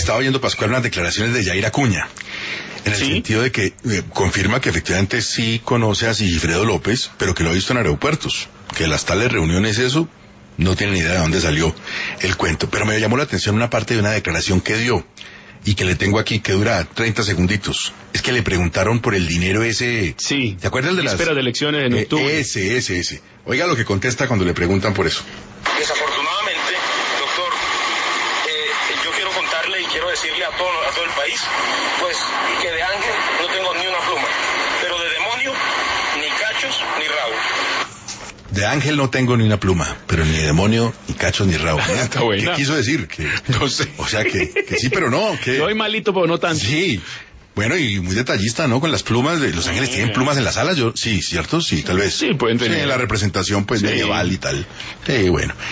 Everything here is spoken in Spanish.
estaba oyendo, Pascual, unas declaraciones de Yair Acuña, en el sentido de que confirma que efectivamente sí conoce a Sigifredo López, pero que lo ha visto en aeropuertos, que las tales reuniones, eso, no tiene ni idea de dónde salió el cuento. Pero me llamó la atención una parte de una declaración que dio, y que le tengo aquí, que dura 30 segunditos. Es que le preguntaron por el dinero ese... Sí. ¿Se acuerdan de las... Espera de elecciones en octubre. Ese. Oiga lo que contesta cuando le preguntan por eso. Desafortunadamente, doctor, yo quiero contarle y quiero decirle a todo el país, pues, que de ángel no tengo ni una pluma, pero de demonio, ni cachos, ni rabo. De ángel no tengo ni una pluma, pero ni de demonio, ni cachos, ni rabo. ¿Qué quiso decir? Que, no sé. O sea, que sí, pero no. Que... Soy malito, pero no tanto. Sí. Bueno, y muy detallista, ¿no? Con las plumas de Los Ángeles. ¿Tienen plumas en las alas? Sí, ¿cierto? Sí, tal vez. Sí, pueden tener. Sí, en la representación, pues, medieval y tal. Sí, bueno.